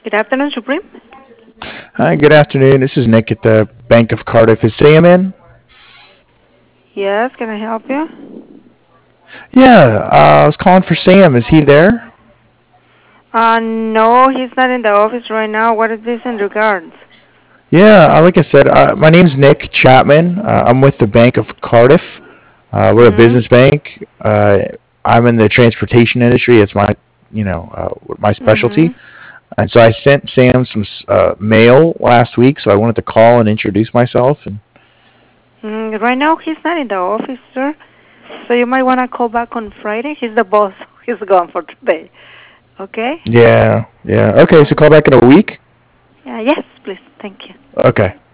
Good afternoon, Supreme. Hi, good afternoon. This is Nick at the Bank of Cardiff. Is Sam in? Yes, can I help you? Yeah, I was calling for Sam. Is he there? No, he's not in the office right now. What is this in regards? Yeah, like I said, my name's Nick Chapman. I'm with the Bank of Cardiff. We're a Mm-hmm. business bank. I'm in the transportation industry. It's my Mm-hmm. specialty. And so I sent Sam some mail last week. So I wanted to call and introduce myself. And Right now, he's not in the office, sir. So you might want to call back on Friday. He's the boss. He's gone for today. Okay? yeah, yeah. Okay, so call back in a week. Yeah, yes, please. Thank you. Okay.